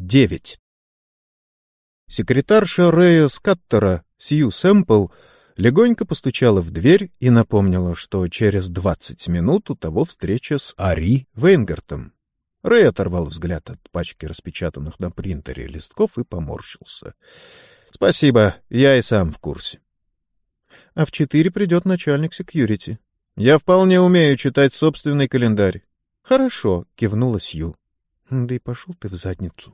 9. Секретарша Рэя Скаттера, Сью Сэмпл, легонько постучала в дверь и напомнила, что через 20 минут у того встреча с Ари Вейнгартом. Рэй оторвал взгляд от пачки распечатанных на принтере листков и поморщился. — Спасибо, я и сам в курсе. — А в 4 придет начальник секьюрити. — Я вполне умею читать собственный календарь. — Хорошо, — кивнула Сью. — Да и пошел ты в задницу.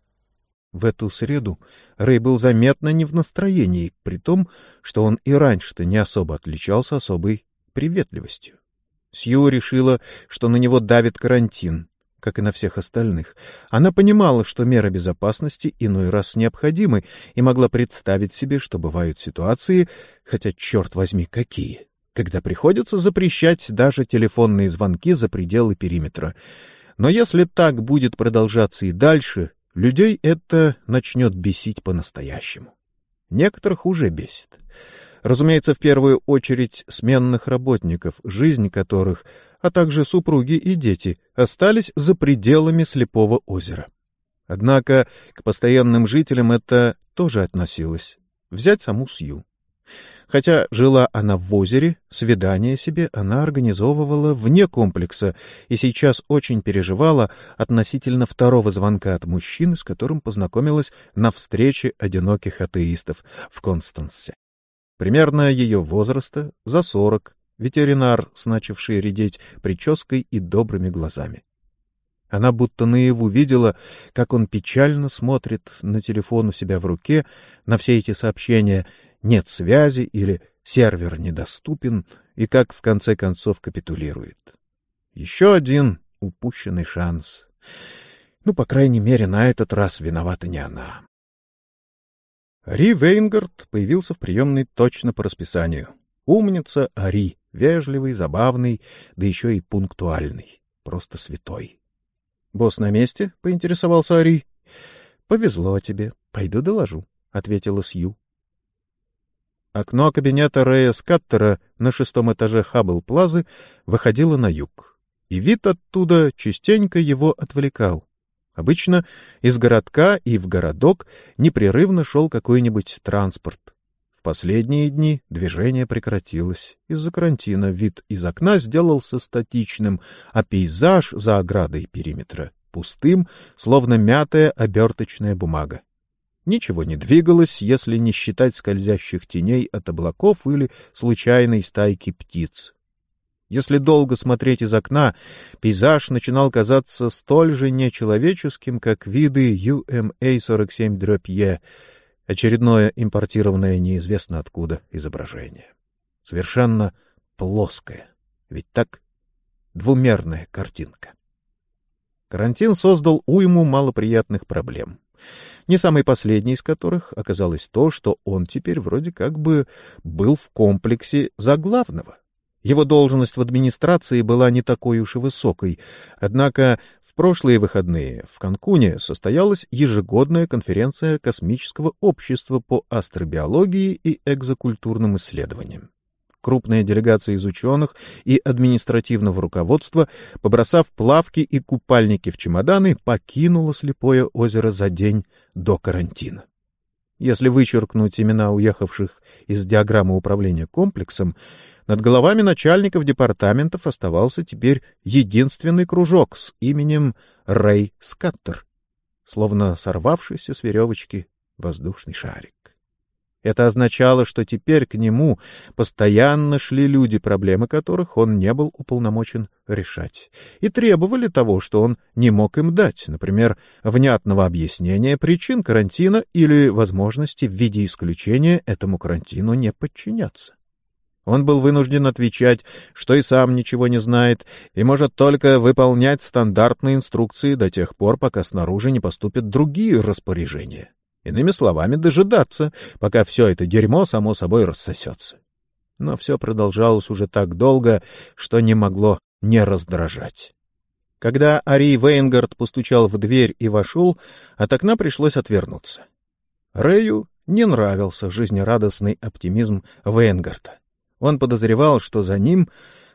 В эту среду Рэй был заметно не в настроении, при том, что он и раньше-то не особо отличался особой приветливостью. Сью решила, что на него давит карантин, как и на всех остальных. Она понимала, что меры безопасности иной раз необходимы, и могла представить себе, что бывают ситуации, хотя, черт возьми, какие, когда приходится запрещать даже телефонные звонки за пределы периметра. Но если так будет продолжаться и дальше, людей это начнет бесить по-настоящему. Некоторых уже бесит. Разумеется, в первую очередь сменных работников, жизнь которых, а также супруги и дети, остались за пределами Слепого озера. Однако к постоянным жителям это тоже относилось. Взять саму Сью. Хотя жила она в озере, свидание себе она организовывала вне комплекса и сейчас очень переживала относительно второго звонка от мужчины, с которым познакомилась на встрече одиноких атеистов в Констансе. Примерно ее возраста, за 40, ветеринар, начавший редеть прической и добрыми глазами. Она будто наяву видела, как он печально смотрит на телефон у себя в руке, на все эти сообщения «нет связи» или «сервер недоступен», и как в конце концов капитулирует. Еще один упущенный шанс. Ну, по крайней мере, на этот раз виновата не она. Ари Вейнгард появился в приемной точно по расписанию. Умница Ари, вежливый, забавный, да еще и пунктуальный. Просто святой. — Босс на месте? — поинтересовался Ари. — Повезло тебе. Пойду доложу, — ответила Сью. Окно кабинета Рэя Скаттера на 6-м этаже Хаббл-Плазы выходило на юг, и вид оттуда частенько его отвлекал. Обычно из городка и в городок непрерывно шел какой-нибудь транспорт. В последние дни движение прекратилось. Из-за карантина вид из окна сделался статичным, а пейзаж за оградой периметра — пустым, словно мятая оберточная бумага. Ничего не двигалось, если не считать скользящих теней от облаков или случайной стайки птиц. Если долго смотреть из окна, пейзаж начинал казаться столь же нечеловеческим, как виды UMA-47-E, очередное импортированное неизвестно откуда изображение. Совершенно плоское. Ведь так? Двумерная картинка. Карантин создал уйму малоприятных проблем. Не самой последней из которых оказалось то, что он теперь вроде как бы был в комплексе за главного. Его должность в администрации была не такой уж и высокой, однако в прошлые выходные в Канкуне состоялась ежегодная конференция Космического общества по астробиологии и экзокультурным исследованиям. Крупная делегация из ученых и административного руководства, побросав плавки и купальники в чемоданы, покинула Слепое озеро за день до карантина. Если вычеркнуть имена уехавших из диаграммы управления комплексом, над головами начальников департаментов оставался теперь единственный кружок с именем Рэй Скаттер, словно сорвавшийся с веревочки воздушный шарик. Это означало, что теперь к нему постоянно шли люди, проблемы которых он не был уполномочен решать, и требовали того, что он не мог им дать, например, внятного объяснения причин карантина или возможности в виде исключения этому карантину не подчиняться. Он был вынужден отвечать, что и сам ничего не знает и может только выполнять стандартные инструкции до тех пор, пока снаружи не поступят другие распоряжения. Иными словами, дожидаться, пока все это дерьмо само собой рассосется. Но все продолжалось уже так долго, что не могло не раздражать. Когда Ари Вейнгард постучал в дверь и вошел, от окна пришлось отвернуться. Рэю не нравился жизнерадостный оптимизм Вейнгарда. Он подозревал, что за ним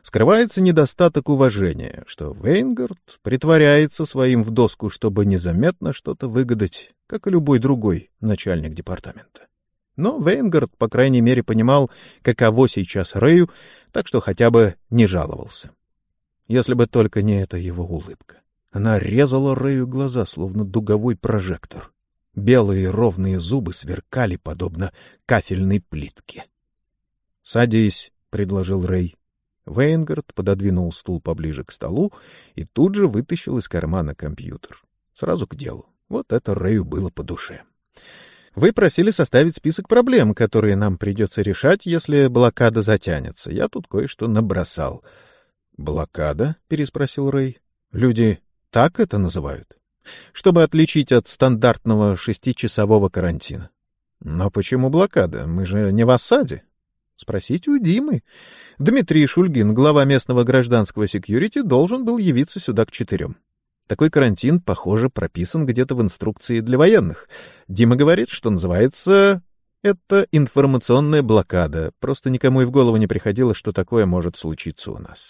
скрывается недостаток уважения, что Вейнгард притворяется своим в доску, чтобы незаметно что-то выгадать, как и любой другой начальник департамента. Но Вейнгард, по крайней мере, понимал, каково сейчас Рэю, так что хотя бы не жаловался. Если бы только не эта его улыбка. Она резала Рэю глаза, словно дуговой прожектор. Белые ровные зубы сверкали, подобно кафельной плитке. — Садись, — предложил Рэй. Вейнгард пододвинул стул поближе к столу и тут же вытащил из кармана компьютер. Сразу к делу. Вот это Рэю было по душе. Вы просили составить список проблем, которые нам придется решать, если блокада затянется. Я тут кое-что набросал. — Блокада? — переспросил Рэй. — Люди так это называют? Чтобы отличить от стандартного 6-часового карантина. — Но почему блокада? Мы же не в осаде. Спросите у Димы. Дмитрий Шульгин, глава местного гражданского секьюрити, должен был явиться сюда к 4. Такой карантин, похоже, прописан где-то в инструкции для военных. Дима говорит, что называется это информационная блокада. Просто никому и в голову не приходило, что такое может случиться у нас.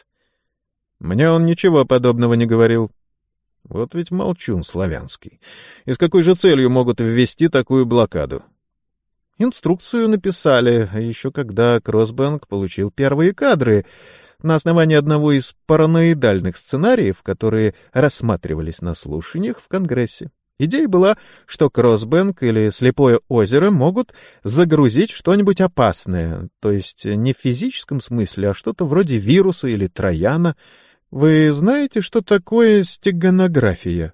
Мне он ничего подобного не говорил. Вот ведь молчун славянский. И с какой же целью могут ввести такую блокаду? Инструкцию написали, а еще когда Кроссбэнк получил первые кадры на основании одного из параноидальных сценариев, которые рассматривались на слушаниях в Конгрессе. Идея была, что Кроссбэнк или Слепое озеро могут загрузить что-нибудь опасное, то есть не в физическом смысле, а что-то вроде вируса или трояна. Вы знаете, что такое стеганография?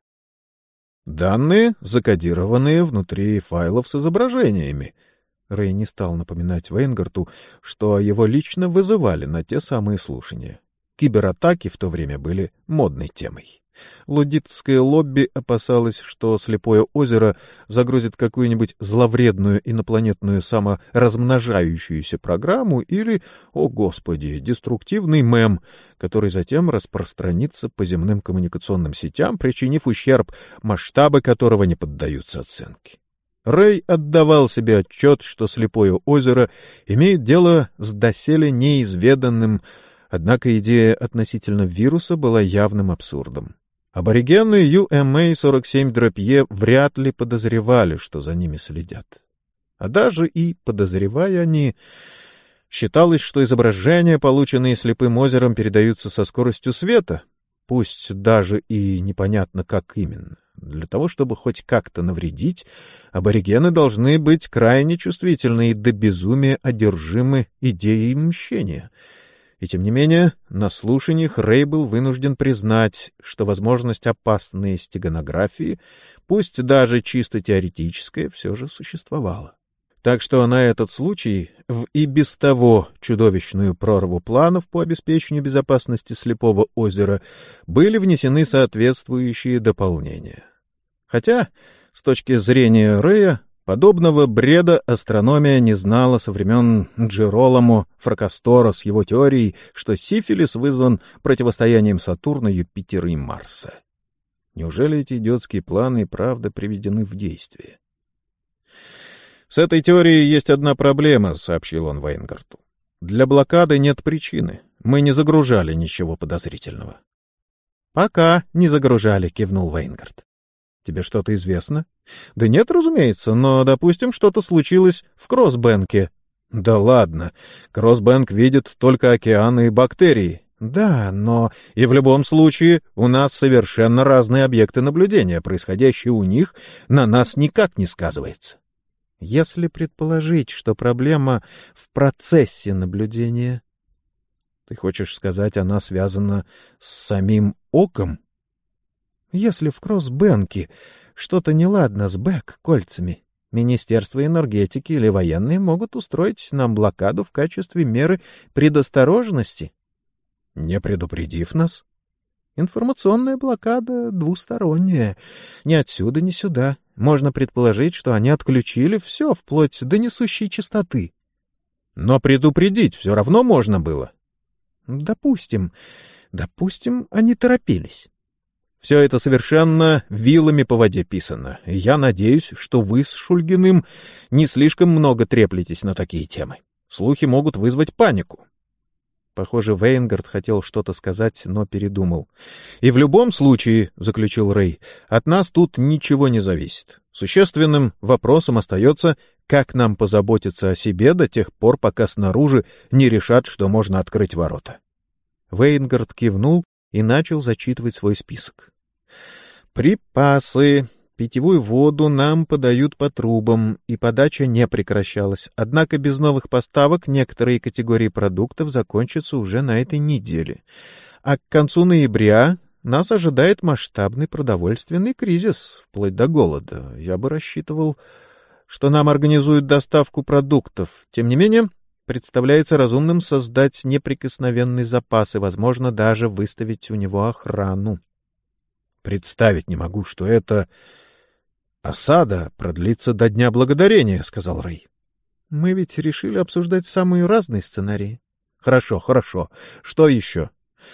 Данные, закодированные внутри файлов с изображениями. Рэй не стал напоминать Вейнгарту, что его лично вызывали на те самые слушания. Кибератаки в то время были модной темой. Луддитское лобби опасалось, что Слепое озеро загрузит какую-нибудь зловредную инопланетную саморазмножающуюся программу или, о господи, деструктивный мем, который затем распространится по земным коммуникационным сетям, причинив ущерб, масштабы которого не поддаются оценке. Рэй отдавал себе отчет, что Слепое озеро имеет дело с доселе неизведанным, однако идея относительно вируса была явным абсурдом. Аборигены UMA-47-E вряд ли подозревали, что за ними следят. А даже и подозревая они, считалось, что изображения, полученные Слепым озером, передаются со скоростью света, пусть даже и непонятно как именно. Для того, чтобы хоть как-то навредить, аборигены должны быть крайне чувствительны и до безумия одержимы идеей мщения. И тем не менее, на слушаниях Рэй был вынужден признать, что возможность опасной стеганографии, пусть даже чисто теоретическая, все же существовала. Так что на этот случай в и без того чудовищную прорву планов по обеспечению безопасности Слепого озера были внесены соответствующие дополнения. Хотя, с точки зрения Рэя, подобного бреда астрономия не знала со времен Джероламо Фракастора с его теорией, что сифилис вызван противостоянием Сатурна, Юпитера и Марса. Неужели эти идиотские планы и правда приведены в действие? «С этой теорией есть одна проблема», — сообщил он Вейнгарту. «Для блокады нет причины. Мы не загружали ничего подозрительного». «Пока не загружали», — кивнул Вейнгарт. «Тебе что-то известно?» «Да нет, разумеется, но, допустим, что-то случилось в Кроссбэнке». «Да ладно. Кроссбэнк видит только океаны и бактерии». «Да, но и в любом случае у нас совершенно разные объекты наблюдения. Происходящее у них на нас никак не сказывается». Если предположить, что проблема в процессе наблюдения... Ты хочешь сказать, она связана с самим оком? Если в Кроссбэнке что-то неладно с бэк-кольцами, Министерство энергетики или военные могут устроить нам блокаду в качестве меры предосторожности. Не предупредив нас? Информационная блокада двусторонняя. Ни отсюда, ни сюда. Можно предположить, что они отключили все, вплоть до несущей частоты. Но предупредить все равно можно было. Допустим, они торопились. Все это совершенно вилами по воде писано, и я надеюсь, что вы с Шульгиным не слишком много треплетесь на такие темы. Слухи могут вызвать панику. Похоже, Вейнгард хотел что-то сказать, но передумал. «И в любом случае, — заключил Рэй, — от нас тут ничего не зависит. Существенным вопросом остается, как нам позаботиться о себе до тех пор, пока снаружи не решат, что можно открыть ворота». Вейнгард кивнул и начал зачитывать свой список. «Припасы. Питьевую воду нам подают по трубам, и подача не прекращалась. Однако без новых поставок некоторые категории продуктов закончатся уже на этой неделе. А к концу ноября нас ожидает масштабный продовольственный кризис, вплоть до голода. Я бы рассчитывал, что нам организуют доставку продуктов. Тем не менее, представляется разумным создать неприкосновенный запас и, возможно, даже выставить у него охрану». «Представить не могу, что это осада продлится до Дня Благодарения», — сказал Рэй. «Мы ведь решили обсуждать самые разные сценарии». «Хорошо, хорошо. Что еще?»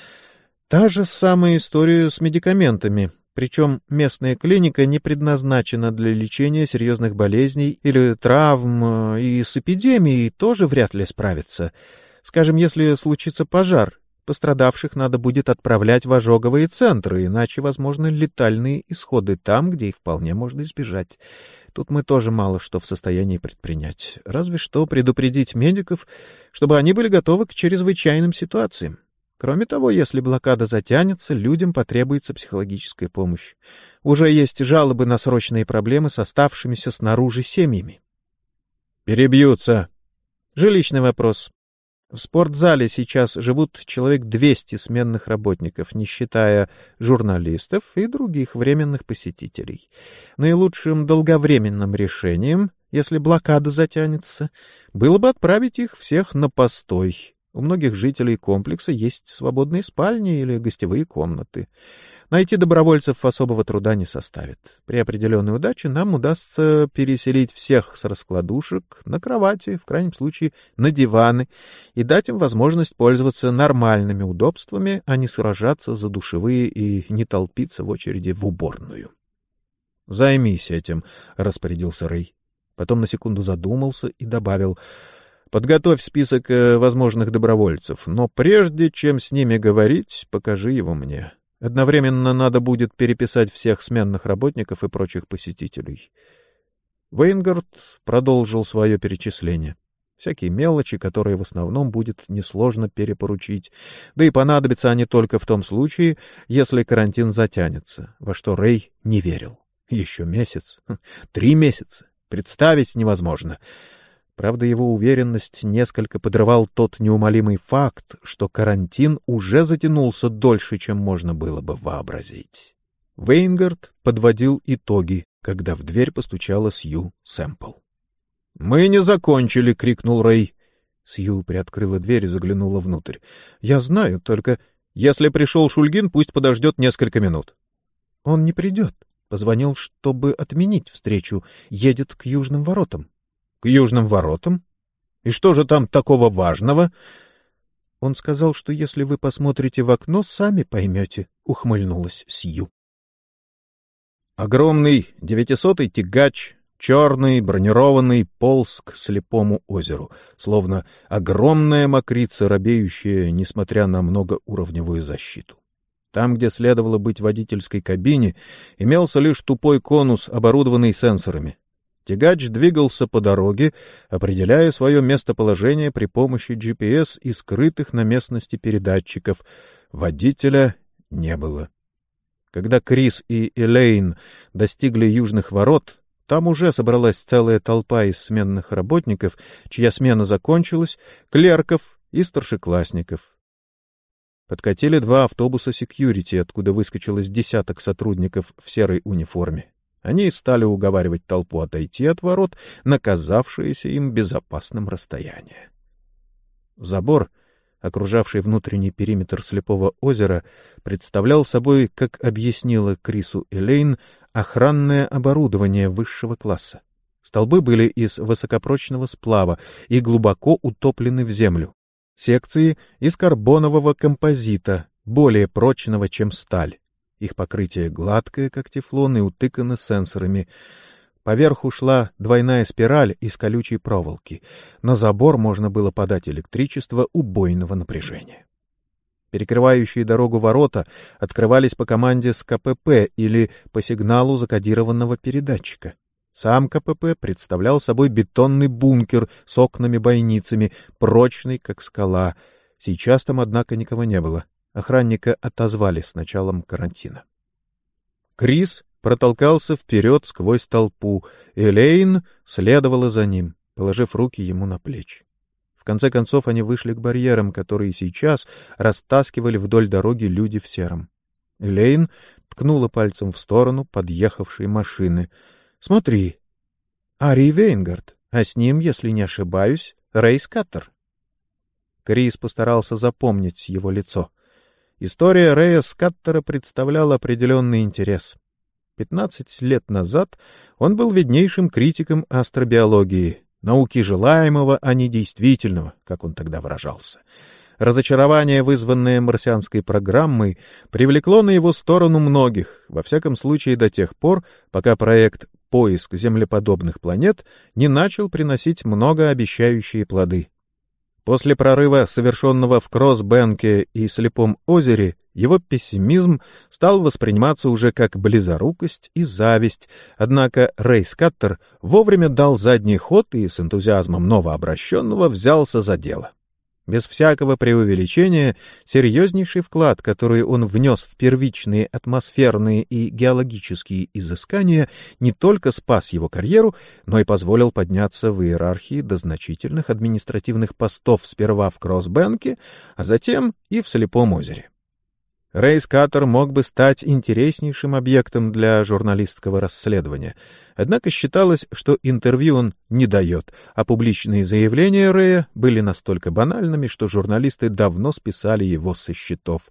«Та же самая история с медикаментами. Причем местная клиника не предназначена для лечения серьезных болезней или травм, и с эпидемией тоже вряд ли справится. Скажем, если случится пожар, пострадавших надо будет отправлять в ожоговые центры, иначе возможны летальные исходы там, где их вполне можно избежать. Тут мы тоже мало что в состоянии предпринять. Разве что предупредить медиков, чтобы они были готовы к чрезвычайным ситуациям. Кроме того, если блокада затянется, людям потребуется психологическая помощь. Уже есть жалобы на срочные проблемы с оставшимися снаружи семьями». «Перебьются». «Жилищный вопрос. В спортзале сейчас живут человек 200 сменных работников, не считая журналистов и других временных посетителей. Наилучшим долговременным решением, если блокада затянется, было бы отправить их всех на постой. У многих жителей комплекса есть свободные спальни или гостевые комнаты. Найти добровольцев особого труда не составит. При определенной удаче нам удастся переселить всех с раскладушек на кровати, в крайнем случае на диваны, и дать им возможность пользоваться нормальными удобствами, а не сражаться за душевые и не толпиться в очереди в уборную». «Займись этим», — распорядился Рэй. Потом на секунду задумался и добавил: «Подготовь список возможных добровольцев, но прежде чем с ними говорить, покажи его мне. Одновременно надо будет переписать всех сменных работников и прочих посетителей». Вейнгард продолжил свое перечисление. Всякие мелочи, которые в основном будет несложно перепоручить, да и понадобятся они только в том случае, если карантин затянется, во что Рэй не верил. Еще месяц, 3 месяца, представить невозможно. Правда, его уверенность несколько подрывал тот неумолимый факт, что карантин уже затянулся дольше, чем можно было бы вообразить. Вейнгард подводил итоги, когда в дверь постучала Сью Сэмпл. «Мы не закончили!» — крикнул Рэй. Сью приоткрыла дверь и заглянула внутрь. «Я знаю, только если пришел Шульгин, пусть подождет несколько минут». «Он не придет. Позвонил, чтобы отменить встречу. Едет к Южным воротам». «К Южным воротам? И что же там такого важного?» «Он сказал, что если вы посмотрите в окно, сами поймете», — ухмыльнулась Сью. Огромный 900-й тягач, черный, бронированный, полз к слепому озеру, словно огромная мокрица, робеющая, несмотря на многоуровневую защиту. Там, где следовало быть водительской кабине, имелся лишь тупой конус, оборудованный сенсорами. Тягач двигался по дороге, определяя свое местоположение при помощи GPS и скрытых на местности передатчиков. Водителя не было. Когда Крис и Элейн достигли Южных ворот, там уже собралась целая толпа из сменных работников, чья смена закончилась, клерков и старшеклассников. Подкатили 2 автобуса секьюрити, откуда выскочилось десяток сотрудников в серой униформе. Они стали уговаривать толпу отойти от ворот на казавшееся им безопасным расстояние. Забор, окружавший внутренний периметр слепого озера, представлял собой, как объяснила Крису Элейн, охранное оборудование высшего класса. Столбы были из высокопрочного сплава и глубоко утоплены в землю. Секции из карбонового композита, более прочного, чем сталь. Их покрытие гладкое, как тефлон, и утыкано сенсорами. Поверху шла двойная спираль из колючей проволоки. На забор можно было подать электричество убойного напряжения. Перекрывающие дорогу ворота открывались по команде с КПП или по сигналу закодированного передатчика. Сам КПП представлял собой бетонный бункер с окнами-бойницами, прочный, как скала. Сейчас там, однако, никого не было. Охранника отозвали с началом карантина. Крис протолкался вперед сквозь толпу, и Элейн следовала за ним, положив руки ему на плечи. В конце концов они вышли к барьерам, которые сейчас растаскивали вдоль дороги люди в сером. Элейн ткнула пальцем в сторону подъехавшей машины. — Смотри, Ари Вейнгард, а с ним, если не ошибаюсь, Рэй Скаттер. Крис постарался запомнить его лицо. История Рэя Скаттера представляла определенный интерес. 15 лет назад он был виднейшим критиком астробиологии, науки желаемого, а не действительного, как он тогда выражался. Разочарование, вызванное марсианской программой, привлекло на его сторону многих, во всяком случае до тех пор, пока проект «Поиск землеподобных планет» не начал приносить многообещающие плоды. После прорыва, совершенного в Кросс-Бенке и Слепом озере, его пессимизм стал восприниматься уже как близорукость и зависть, однако Рэй Скаттер вовремя дал задний ход и с энтузиазмом новообращенного взялся за дело. Без всякого преувеличения, серьезнейший вклад, который он внес в первичные атмосферные и геологические изыскания, не только спас его карьеру, но и позволил подняться в иерархии до значительных административных постов сперва в Кросс-Бенке, а затем и в Слепом озере. Рэй Скаттер мог бы стать интереснейшим объектом для журналистского расследования, однако считалось, что интервью он не дает, а публичные заявления Рэя были настолько банальными, что журналисты давно списали его со счетов.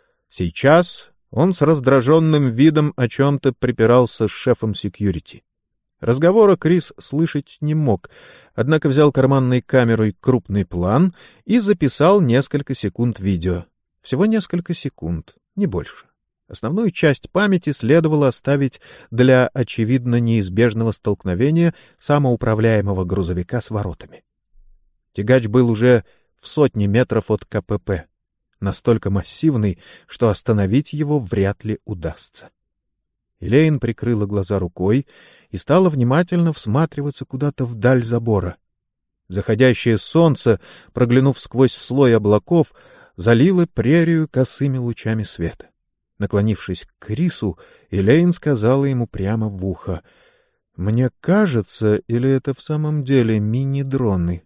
Сейчас он с раздраженным видом о чем-то припирался с шефом секьюрити. Разговора Крис слышать не мог, однако взял карманной камерой крупный план и записал несколько секунд видео. Всего несколько секунд, не больше. Основную часть памяти следовало оставить для, очевидно, неизбежного столкновения самоуправляемого грузовика с воротами. Тягач был уже в 100 метров от КПП, настолько массивный, что остановить его вряд ли удастся. Элейн прикрыла глаза рукой и стала внимательно всматриваться куда-то вдаль забора. Заходящее солнце, проглянув сквозь слой облаков, залило прерию косыми лучами света. Наклонившись к Крису, Элейн сказала ему прямо в ухо: «Мне кажется, или это в самом деле мини-дроны?»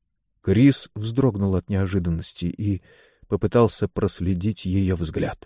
Крис вздрогнул от неожиданности и попытался проследить ее взгляд.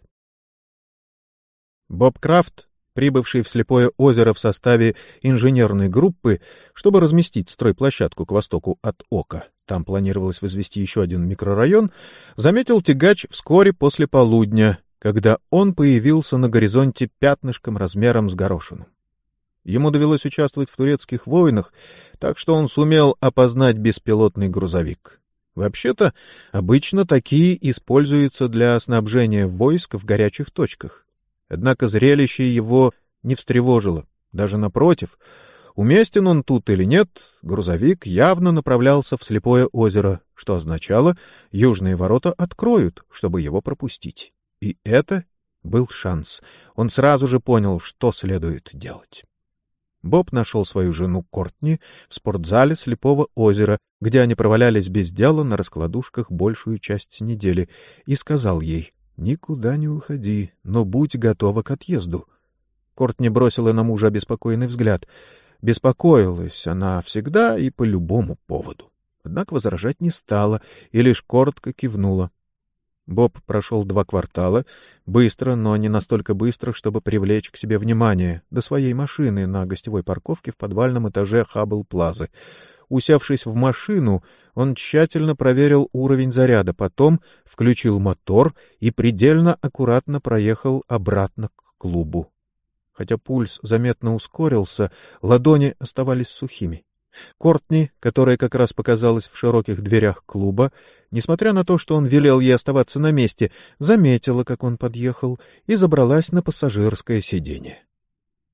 Боб Крафт, прибывший в Слепое озеро в составе инженерной группы, чтобы разместить стройплощадку к востоку от Ока, там планировалось возвести еще один микрорайон, заметил тягач вскоре после полудня, когда он появился на горизонте пятнышком размером с горошину. Ему довелось участвовать в турецких войнах, так что он сумел опознать беспилотный грузовик. Вообще-то, обычно такие используются для снабжения войск в горячих точках. Однако зрелище его не встревожило. Даже напротив, уместен он тут или нет, грузовик явно направлялся в Слепое озеро, что означало, южные ворота откроют, чтобы его пропустить. И это был шанс. Он сразу же понял, что следует делать. Боб нашел свою жену Кортни в спортзале Слепого озера, где они провалялись без дела на раскладушках большую часть недели, и сказал ей: «Никуда не уходи, но будь готова к отъезду». Кортни бросила на мужа обеспокоенный взгляд. Беспокоилась она всегда и по любому поводу. Однако возражать не стала и лишь коротко кивнула. Боб прошел 2 квартала, быстро, но не настолько быстро, чтобы привлечь к себе внимание, до своей машины на гостевой парковке в подвальном этаже Хаббл-Плазы. Усевшись в машину, он тщательно проверил уровень заряда, потом включил мотор и предельно аккуратно проехал обратно к клубу. Хотя пульс заметно ускорился, ладони оставались сухими. Кортни, которая как раз показалась в широких дверях клуба, несмотря на то, что он велел ей оставаться на месте, заметила, как он подъехал, и забралась на пассажирское сиденье.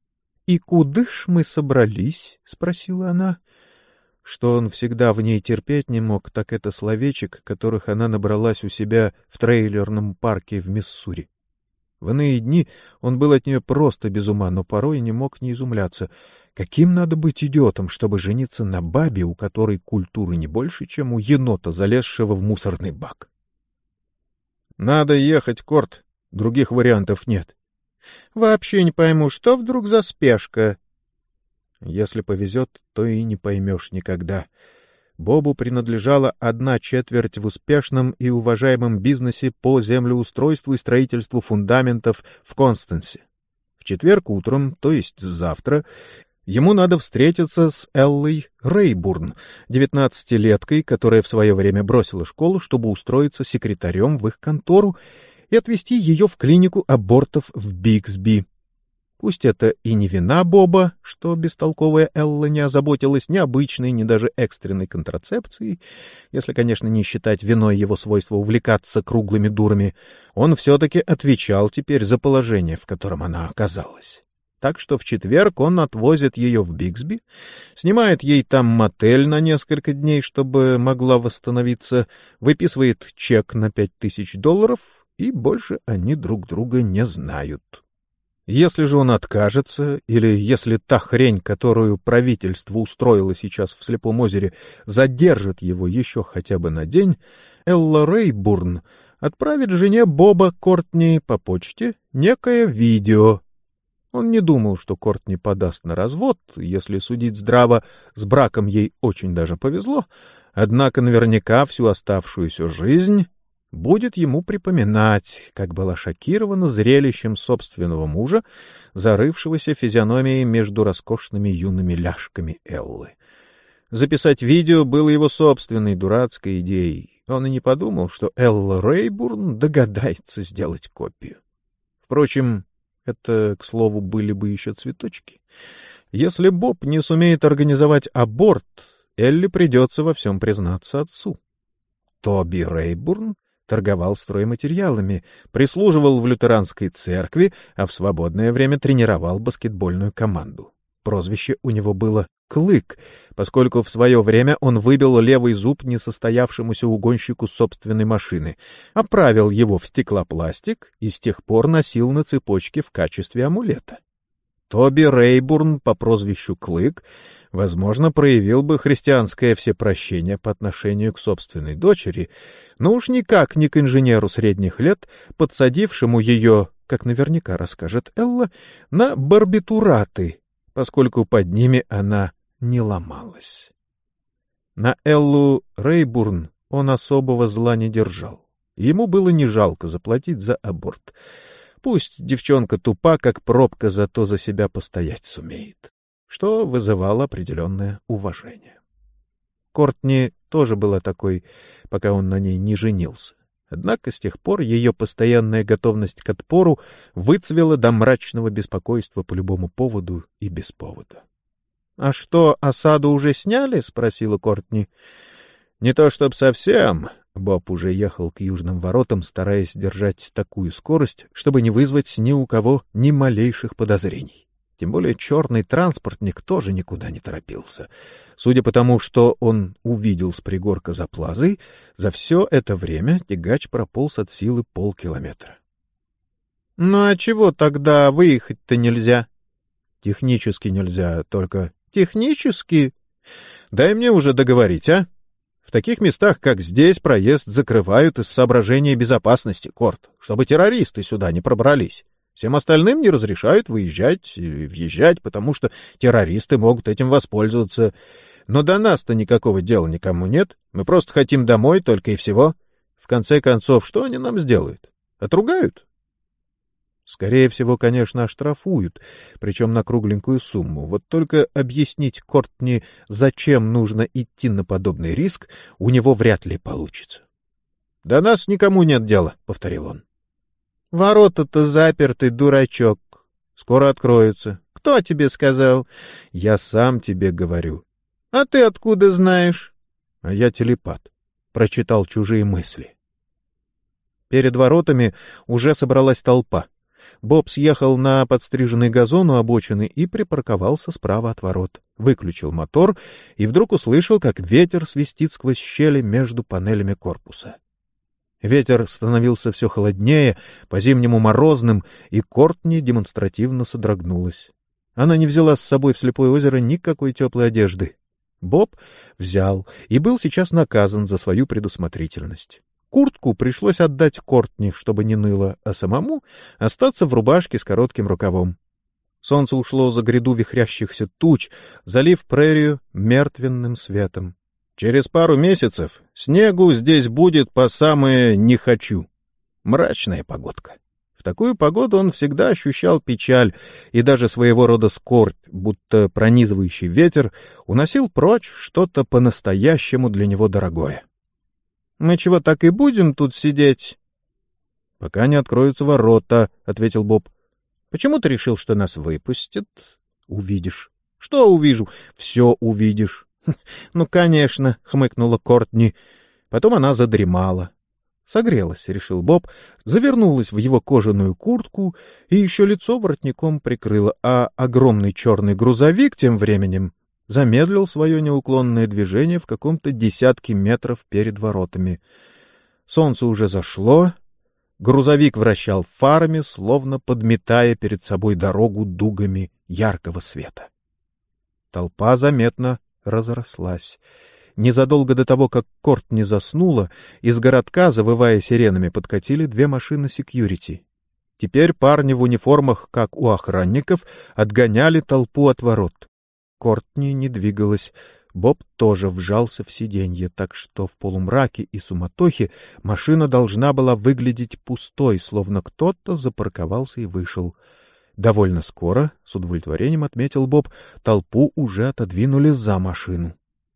«И куда ж мы собрались?» — спросила она. Что он всегда в ней терпеть не мог, так это словечек, которых она набралась у себя в трейлерном парке в Миссури. В иные дни он был от нее просто без ума, но порой не мог не изумляться. Каким надо быть идиотом, чтобы жениться на бабе, у которой культуры не больше, чем у енота, залезшего в мусорный бак? «Надо ехать, Корт. Других вариантов нет». «Вообще не пойму, что вдруг за спешка?» Если повезет, то и не поймешь никогда. Бобу принадлежала 1/4 в успешном и уважаемом бизнесе по землеустройству и строительству фундаментов в Констансе. В четверг утром, то есть завтра, ему надо встретиться с Эллой Рейбурн, 19-леткой, которая в свое время бросила школу, чтобы устроиться секретарем в их контору, и отвезти ее в клинику абортов в Бигсби. Пусть это и не вина Боба, что бестолковая Элла не озаботилась ни обычной, ни даже экстренной контрацепцией, если, конечно, не считать виной его свойства увлекаться круглыми дурами, он все-таки отвечал теперь за положение, в котором она оказалась. Так что в четверг он отвозит ее в Бигсби, снимает ей там мотель на несколько дней, чтобы могла восстановиться, выписывает чек на $5000, и больше они друг друга не знают. Если же он откажется, или если та хрень, которую правительство устроило сейчас в Слепом озере, задержит его еще хотя бы на день, Элла Рейбурн отправит жене Боба Кортни по почте некое видео. Он не думал, что Кортни подаст на развод, если судить здраво, с браком ей очень даже повезло, однако наверняка всю оставшуюся жизнь будет ему припоминать, как была шокирована зрелищем собственного мужа, зарывшегося физиономией между роскошными юными ляжками Эллы. Записать видео было его собственной дурацкой идеей. Он и не подумал, что Элла Рейбурн догадается сделать копию. Впрочем, это, к слову, были бы еще цветочки. Если Боб не сумеет организовать аборт, Элле придется во всем признаться отцу. Тоби Рейбурн торговал стройматериалами, прислуживал в лютеранской церкви, а в свободное время тренировал баскетбольную команду. Прозвище у него было «Клык», поскольку в свое время он выбил левый зуб несостоявшемуся угонщику собственной машины, оправил его в стеклопластик и с тех пор носил на цепочке в качестве амулета. Тоби Рейбурн по прозвищу Клык, возможно, проявил бы христианское всепрощение по отношению к собственной дочери, но уж никак не к инженеру средних лет, подсадившему ее, как наверняка расскажет Элла, на барбитураты, поскольку под ними она не ломалась. На Эллу Рейбурн он особого зла не держал. Ему было не жалко заплатить за аборт. Пусть девчонка тупа, как пробка, зато за себя постоять сумеет, что вызывало определенное уважение. Кортни тоже была такой, пока он на ней не женился. Однако с тех пор ее постоянная готовность к отпору выцвела до мрачного беспокойства по любому поводу и без повода. — А что, осаду уже сняли? — спросила Кортни. — Не то чтоб совсем. Боб уже ехал к южным воротам, стараясь держать такую скорость, чтобы не вызвать ни у кого ни малейших подозрений. Тем более черный транспортник тоже никуда не торопился. Судя по тому, что он увидел с пригорка за плазой, за все это время тягач прополз от силы полкилометра. — Ну а чего тогда выехать-то нельзя? — Технически нельзя, только... — Технически? Дай мне уже договорить, а? В таких местах, как здесь, проезд закрывают из соображения безопасности, Корт, чтобы террористы сюда не пробрались. Всем остальным не разрешают выезжать и въезжать, потому что террористы могут этим воспользоваться. Но до нас-то никакого дела никому нет. Мы просто хотим домой, только и всего. В конце концов, что они нам сделают? Отругают? Скорее всего, конечно, оштрафуют, причем на кругленькую сумму. Вот только объяснить Кортни, зачем нужно идти на подобный риск, у него вряд ли получится. — До нас никому нет дела, — повторил он. — Ворота-то заперты, дурачок. Скоро откроются. Кто тебе сказал? — Я сам тебе говорю. — А ты откуда знаешь? — А я телепат. Прочитал чужие мысли. Перед воротами уже собралась толпа. Боб съехал на подстриженный газон у обочины и припарковался справа от ворот. Выключил мотор и вдруг услышал, как ветер свистит сквозь щели между панелями корпуса. Ветер становился все холоднее, по-зимнему морозным, и Кортни демонстративно содрогнулась. Она не взяла с собой в Слепое озеро никакой теплой одежды. Боб взял и был сейчас наказан за свою предусмотрительность. Куртку пришлось отдать Кортни, чтобы не ныло, а самому остаться в рубашке с коротким рукавом. Солнце ушло за гряду вихрящихся туч, залив прерию мертвенным светом. Через пару месяцев снегу здесь будет по самое «не хочу». Мрачная погодка. В такую погоду он всегда ощущал печаль и даже своего рода скорбь, будто пронизывающий ветер уносил прочь что-то по-настоящему для него дорогое. «Мы чего, так и будем тут сидеть?» «Пока не откроются ворота», — ответил Боб. «Почему ты решил, что нас выпустят?» «Увидишь». «Что увижу?» «Все увидишь». «Ну, конечно», — хмыкнула Кортни. Потом она задремала. Согрелась, решил Боб, завернулась в его кожаную куртку и еще лицо воротником прикрыла, а огромный черный грузовик тем временем замедлил свое неуклонное движение в каком-то десятке метров перед воротами. Солнце уже зашло, грузовик вращал фарами, словно подметая перед собой дорогу дугами яркого света. Толпа заметно разрослась. Незадолго до того, как Кортни заснула, из городка, завывая сиренами, подкатили две машины секьюрити. Теперь парни в униформах, как у охранников, отгоняли толпу от ворот. Кортни не двигалась. Боб тоже вжался в сиденье, так что в полумраке и суматохе машина должна была выглядеть пустой, словно кто-то запарковался и вышел. Довольно скоро, с удовлетворением отметил Боб, толпу уже отодвинули за машину.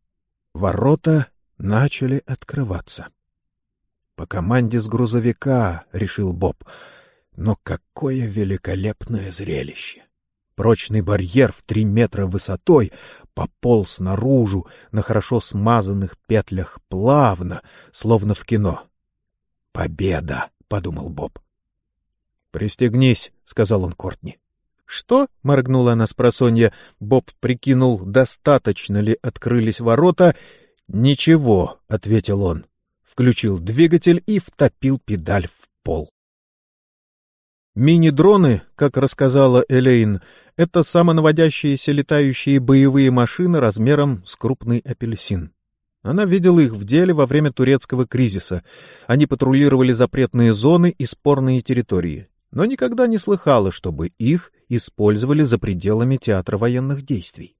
Ворота начали открываться. «По команде с грузовика», — решил Боб. Но какое великолепное зрелище! Прочный барьер в 3 метра высотой пополз наружу на хорошо смазанных петлях плавно, словно в кино. «Победа!» — подумал Боб. «Пристегнись», — сказал он Кортни. «Что?» — моргнула она спросонья. Боб прикинул, достаточно ли открылись ворота. «Ничего», — ответил он. Включил двигатель и втопил педаль в пол. Мини-дроны, как рассказала Элейн, это самонаводящиеся летающие боевые машины размером с крупный апельсин. Она видела их в деле во время турецкого кризиса. Они патрулировали запретные зоны и спорные территории, но никогда не слыхала, чтобы их использовали за пределами театра военных действий.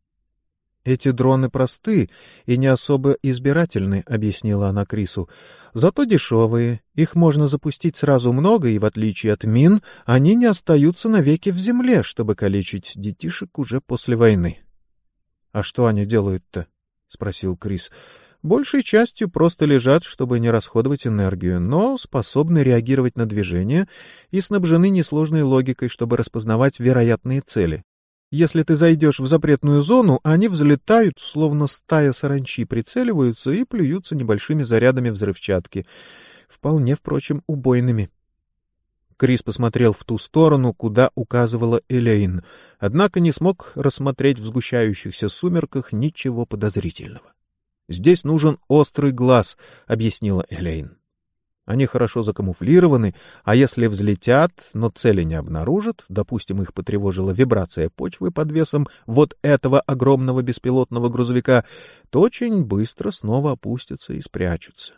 «Эти дроны просты и не особо избирательны», — объяснила она Крису. «Зато дешевые. Их можно запустить сразу много, и, в отличие от мин, они не остаются навеки в земле, чтобы калечить детишек уже после войны». «А что они делают-то?» — спросил Крис. «Большей частью просто лежат, чтобы не расходовать энергию, но способны реагировать на движение и снабжены несложной логикой, чтобы распознавать вероятные цели. Если ты зайдешь в запретную зону, они взлетают, словно стая саранчи, прицеливаются и плюются небольшими зарядами взрывчатки, вполне, впрочем, убойными». Крис посмотрел в ту сторону, куда указывала Элейн, однако не смог рассмотреть в сгущающихся сумерках ничего подозрительного. «Здесь нужен острый глаз», — объяснила Элейн. «Они хорошо закамуфлированы, а если взлетят, но цели не обнаружат, допустим, их потревожила вибрация почвы под весом вот этого огромного беспилотного грузовика, то очень быстро снова опустятся и спрячутся».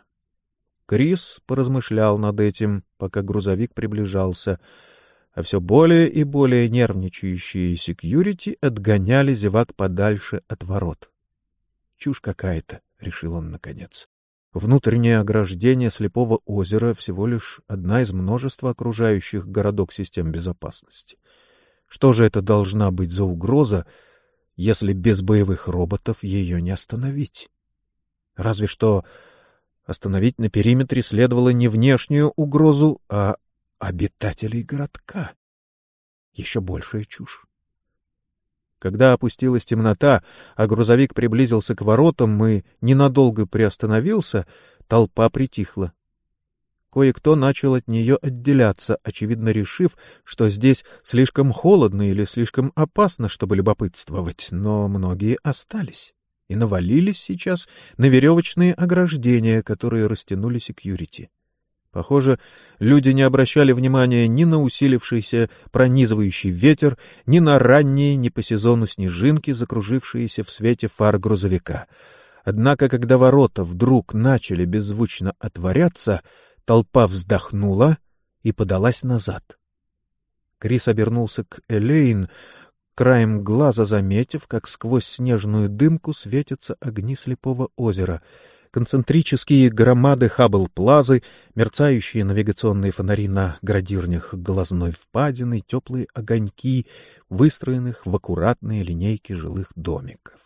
Крис поразмышлял над этим, пока грузовик приближался, а все более и более нервничающие секьюрити отгоняли зевак подальше от ворот. «Чушь какая-то», — решил он наконец. «Внутреннее ограждение Слепого озера всего лишь одна из множества окружающих городок систем безопасности. Что же это должна быть за угроза, если без боевых роботов ее не остановить? Разве что остановить на периметре следовало не внешнюю угрозу, а обитателей городка. Еще большая чушь». Когда опустилась темнота, а грузовик приблизился к воротам и ненадолго приостановился, толпа притихла. Кое-кто начал от нее отделяться, очевидно решив, что здесь слишком холодно или слишком опасно, чтобы любопытствовать, но многие остались и навалились сейчас на веревочные ограждения, которые растянули секьюрити. Похоже, люди не обращали внимания ни на усилившийся пронизывающий ветер, ни на ранние, не по сезону снежинки, закружившиеся в свете фар грузовика. Однако, когда ворота вдруг начали беззвучно отворяться, толпа вздохнула и подалась назад. Крис обернулся к Элейн, краем глаза заметив, как сквозь снежную дымку светятся огни слепого озера, концентрические громады Хаббл-Плазы, мерцающие навигационные фонари на градирнях глазной впадины, теплые огоньки, выстроенных в аккуратные линейки жилых домиков.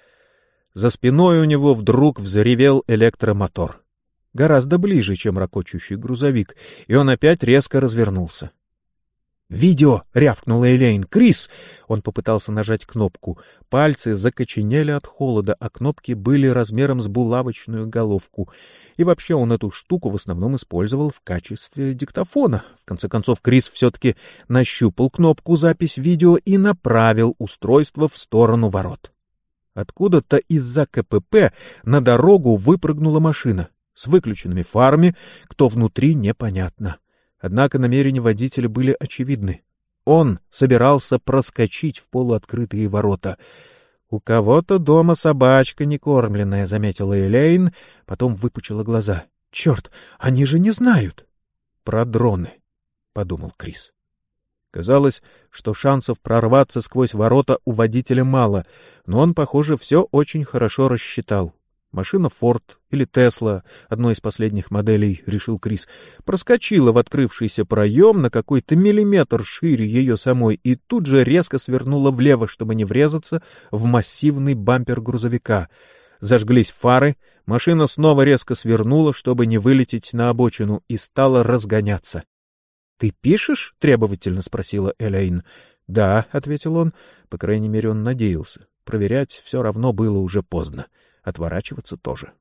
За спиной у него вдруг взревел электромотор. Гораздо ближе, чем рокочущий грузовик, и он опять резко развернулся. «Видео!» — рявкнула Элейн. «Крис!» Он попытался нажать кнопку. Пальцы закоченели от холода, а кнопки были размером с булавочную головку. И вообще он эту штуку в основном использовал в качестве диктофона. В конце концов, Крис все-таки нащупал кнопку «Запись видео» и направил устройство в сторону ворот. Откуда-то из-за КПП на дорогу выпрыгнула машина. С выключенными фарами, кто внутри, непонятно. Однако намерения водителя были очевидны. Он собирался проскочить в полуоткрытые ворота. «У кого-то дома собачка некормленная», — заметила Элейн, потом выпучила глаза. «Черт, они же не знают!» «Про дроны», — подумал Крис. Казалось, что шансов прорваться сквозь ворота у водителя мало, но он, похоже, все очень хорошо рассчитал. Машина «Форд» или «Тесла», одной из последних моделей, решил Крис, проскочила в открывшийся проем на какой-то миллиметр шире ее самой и тут же резко свернула влево, чтобы не врезаться в массивный бампер грузовика. Зажглись фары, машина снова резко свернула, чтобы не вылететь на обочину, и стала разгоняться. «Ты пишешь?» — требовательно спросила Элейн. «Да», — ответил он, по крайней мере, он надеялся. Проверять все равно было уже поздно. Отворачиваться тоже.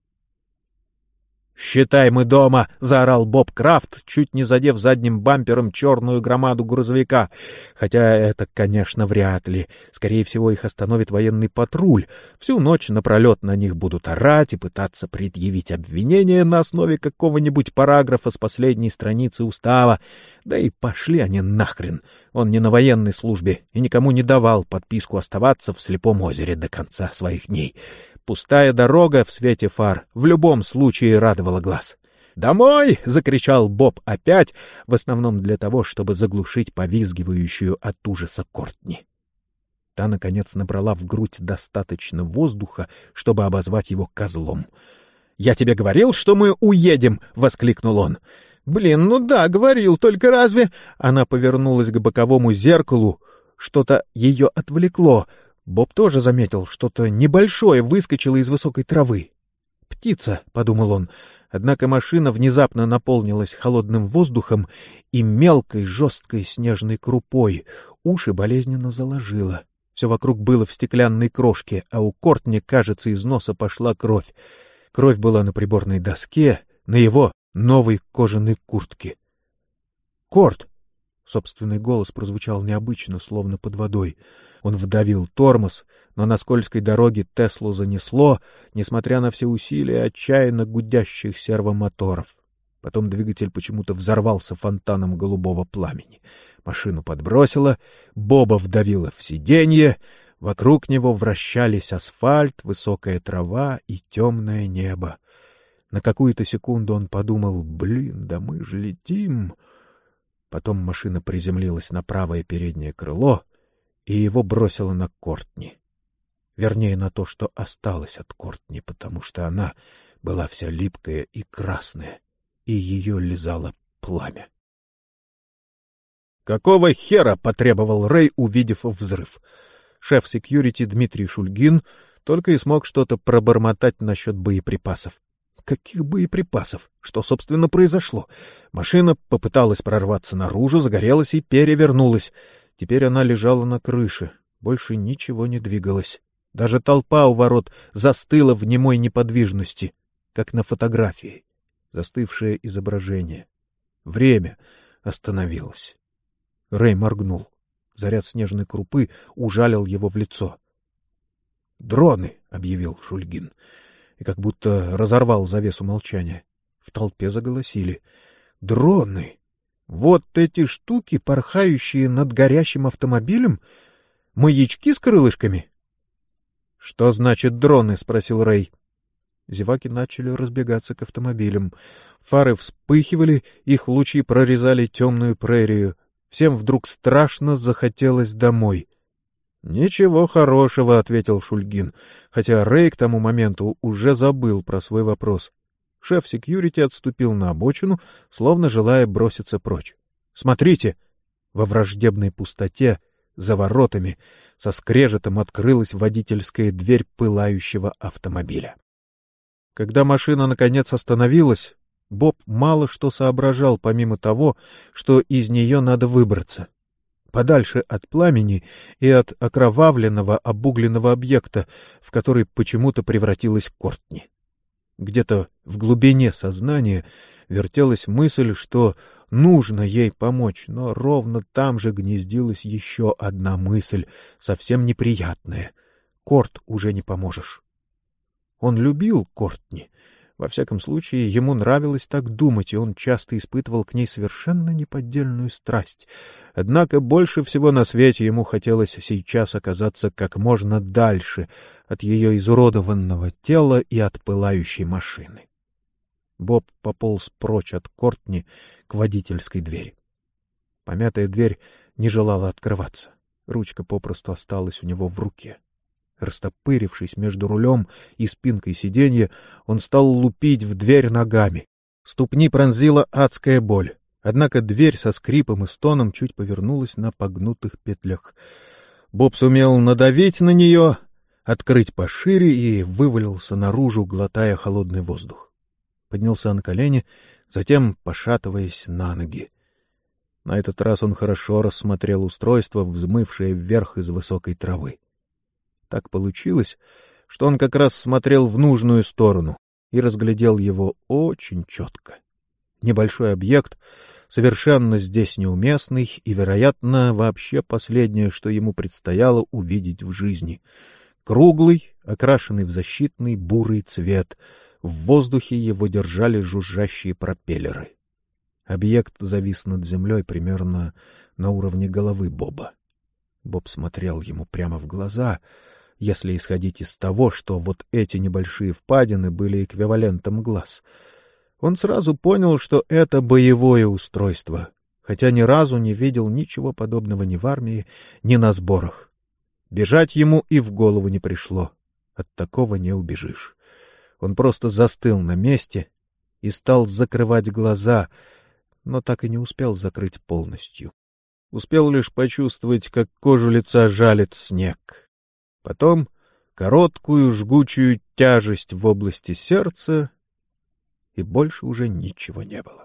«Считай, мы дома!» — заорал Боб Крафт, чуть не задев задним бампером черную громаду грузовика. Хотя это, конечно, вряд ли. Скорее всего, их остановит военный патруль. Всю ночь напролет на них будут орать и пытаться предъявить обвинение на основе какого-нибудь параграфа с последней страницы устава. Да и пошли они нахрен. Он не на военной службе и никому не давал подписку оставаться в Слепом озере до конца своих дней. Пустая дорога в свете фар в любом случае радовала глаз. «Домой!» — закричал Боб опять, в основном для того, чтобы заглушить повизгивающую от ужаса Кортни. Та, наконец, набрала в грудь достаточно воздуха, чтобы обозвать его козлом. «Я тебе говорил, что мы уедем!» — воскликнул он. «Блин, ну да, говорил, только разве...» Она повернулась к боковому зеркалу. Что-то ее отвлекло. Боб тоже заметил, что-то небольшое выскочило из высокой травы. «Птица», — подумал он, однако машина внезапно наполнилась холодным воздухом и мелкой жесткой снежной крупой. Уши болезненно заложило. Все вокруг было в стеклянной крошке, а у Кортни, кажется, из носа пошла кровь. Кровь была на приборной доске, на его новой кожаной куртке. «Корт!» — собственный голос прозвучал необычно, словно под водой. Он вдавил тормоз, но на скользкой дороге Теслу занесло, несмотря на все усилия отчаянно гудящих сервомоторов. Потом двигатель почему-то взорвался фонтаном голубого пламени. Машину подбросило, Боба вдавило в сиденье, вокруг него вращались асфальт, высокая трава и темное небо. На какую-то секунду он подумал: «Блин, да мы же летим!» Потом машина приземлилась на правое переднее крыло, и его бросило на Кортни. Вернее, на то, что осталось от Кортни, потому что она была вся липкая и красная, и ее лизало пламя. «Какого хера?» — потребовал Рэй, увидев взрыв. Шеф секьюрити Дмитрий Шульгин только и смог что-то пробормотать насчет боеприпасов. Каких боеприпасов? Что, собственно, произошло? Машина попыталась прорваться наружу, загорелась и перевернулась. Теперь она лежала на крыше. Больше ничего не двигалось. Даже толпа у ворот застыла в немой неподвижности, как на фотографии. Застывшее изображение. Время остановилось. Рэй моргнул. Заряд снежной крупы ужалил его в лицо. «Дроны!» — объявил Шульгин. И как будто разорвал завесу молчания. В толпе заголосили. «Дроны! Вот эти штуки, порхающие над горящим автомобилем? Маячки с крылышками?» «Что значит дроны?» — спросил Рэй. Зеваки начали разбегаться к автомобилям. Фары вспыхивали, их лучи прорезали темную прерию. Всем вдруг страшно захотелось домой. «Ничего хорошего», — ответил Шульгин, хотя Рэй к тому моменту уже забыл про свой вопрос. Шеф секьюрити отступил на обочину, словно желая броситься прочь. «Смотрите!» Во враждебной пустоте, за воротами, со скрежетом открылась водительская дверь пылающего автомобиля. Когда машина наконец остановилась, Боб мало что соображал, помимо того, что из нее надо выбраться. Подальше от пламени и от окровавленного обугленного объекта, в который почему-то превратилась Кортни. Где-то в глубине сознания вертелась мысль, что нужно ей помочь, но ровно там же гнездилась еще одна мысль, совсем неприятная. Корт уже не поможешь. Он любил Кортни. Во всяком случае, ему нравилось так думать, и он часто испытывал к ней совершенно неподдельную страсть. Однако больше всего на свете ему хотелось сейчас оказаться как можно дальше от ее изуродованного тела и от пылающей машины. Боб пополз прочь от Кортни к водительской двери. Помятая дверь не желала открываться. Ручка попросту осталась у него в руке. Растопырившись между рулем и спинкой сиденья, он стал лупить в дверь ногами. Ступни пронзила адская боль. Однако дверь со скрипом и стоном чуть повернулась на погнутых петлях. Боб сумел надавить на нее, открыть пошире и вывалился наружу, глотая холодный воздух. Поднялся на колени, затем пошатываясь на ноги. На этот раз он хорошо рассмотрел устройство, взмывшее вверх из высокой травы. Так получилось, что он как раз смотрел в нужную сторону и разглядел его очень четко. Небольшой объект, совершенно здесь неуместный и, вероятно, вообще последнее, что ему предстояло увидеть в жизни. Круглый, окрашенный в защитный бурый цвет. В воздухе его держали жужжащие пропеллеры. Объект завис над землей примерно на уровне головы Боба. Боб смотрел ему прямо в глаза, если исходить из того, что вот эти небольшие впадины были эквивалентом глаз. Он сразу понял, что это боевое устройство, хотя ни разу не видел ничего подобного ни в армии, ни на сборах. Бежать ему и в голову не пришло. От такого не убежишь. Он просто застыл на месте и стал закрывать глаза, но так и не успел закрыть полностью. Успел лишь почувствовать, как кожу лица жалит снег. Потом короткую жгучую тяжесть в области сердца, и больше уже ничего не было.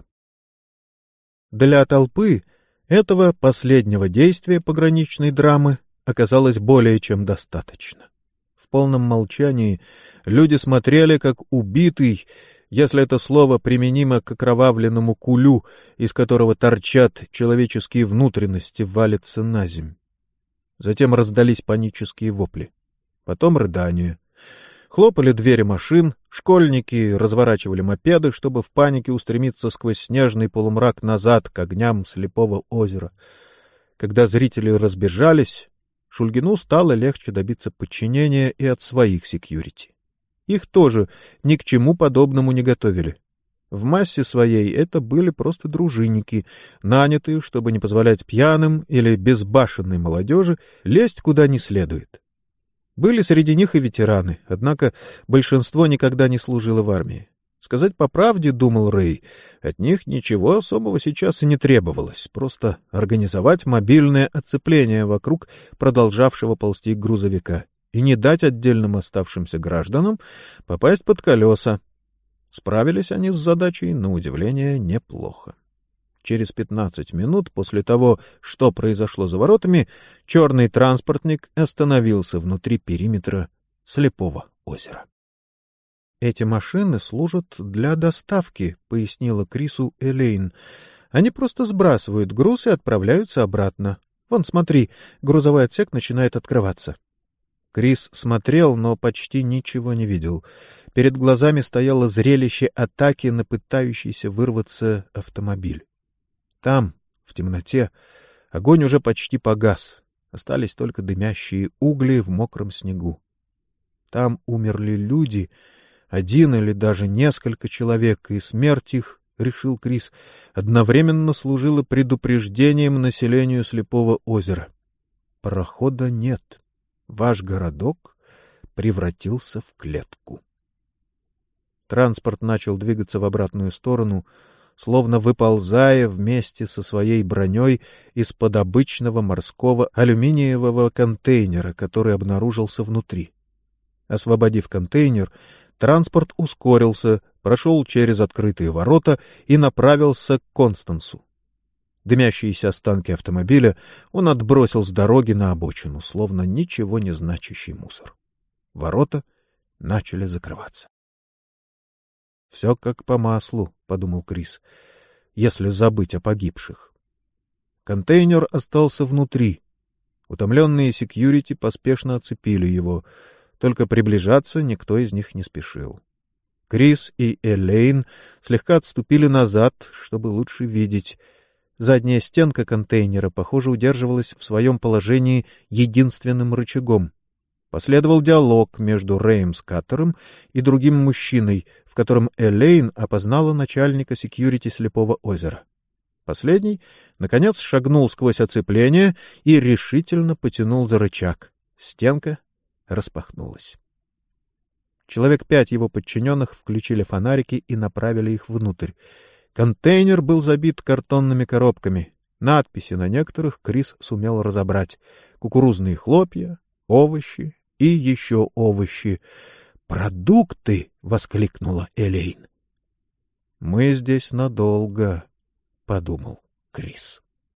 Для толпы этого последнего действия пограничной драмы оказалось более чем достаточно. В полном молчании люди смотрели, как убитый, если это слово применимо к окровавленному кулю, из которого торчат человеческие внутренности, валится на земь. Затем раздались панические вопли. Потом рыдания. Хлопали двери машин, школьники разворачивали мопеды, чтобы в панике устремиться сквозь снежный полумрак назад к огням слепого озера. Когда зрители разбежались, Шульгину стало легче добиться подчинения и от своих секьюрити. Их тоже ни к чему подобному не готовили. В массе своей это были просто дружинники, нанятые, чтобы не позволять пьяным или безбашенной молодежи лезть куда не следует. Были среди них и ветераны, однако большинство никогда не служило в армии. Сказать по правде, думал Рэй, от них ничего особого сейчас и не требовалось, просто организовать мобильное оцепление вокруг продолжавшего ползти грузовика и не дать отдельным оставшимся гражданам попасть под колеса. Справились они с задачей, на удивление, неплохо. Через 15 минут после того, что произошло за воротами, черный транспортник остановился внутри периметра слепого озера. «Эти машины служат для доставки», — пояснила Крису Элейн. Они просто сбрасывают груз и отправляются обратно. Вон, смотри, грузовой отсек начинает открываться. Крис смотрел, но почти ничего не видел. Перед глазами стояло зрелище атаки на пытающийся вырваться автомобиль. Там, в темноте, огонь уже почти погас. Остались только дымящие угли в мокром снегу. Там умерли люди, один или даже несколько человек, и смерть их, решил Крис, одновременно служила предупреждением населению Слепого озера. Парохода нет. Ваш городок превратился в клетку. Транспорт начал двигаться в обратную сторону, словно выползая вместе со своей броней из-под обычного морского алюминиевого контейнера, который обнаружился внутри. Освободив контейнер, транспорт ускорился, прошел через открытые ворота и направился к Констансу. Дымящиеся останки автомобиля он отбросил с дороги на обочину, словно ничего не значащий мусор. Ворота начали закрываться. «Все как по маслу», — подумал Крис, — «если забыть о погибших». Контейнер остался внутри. Утомленные секьюрити поспешно оцепили его. Только приближаться никто из них не спешил. Крис и Элейн слегка отступили назад, чтобы лучше видеть. Задняя стенка контейнера, похоже, удерживалась в своем положении единственным рычагом. Последовал диалог между Рэем Скаттером и другим мужчиной, в котором Элейн опознала начальника секьюрити Слепого озера. Последний, наконец, шагнул сквозь оцепление и решительно потянул за рычаг. Стенка распахнулась. Человек 5 его подчиненных включили фонарики и направили их внутрь. Контейнер был забит картонными коробками. Надписи на некоторых Крис сумел разобрать. Кукурузные хлопья, овощи и еще овощи. «Продукты!» — воскликнула Элейн. «Мы здесь надолго», — подумал Крис.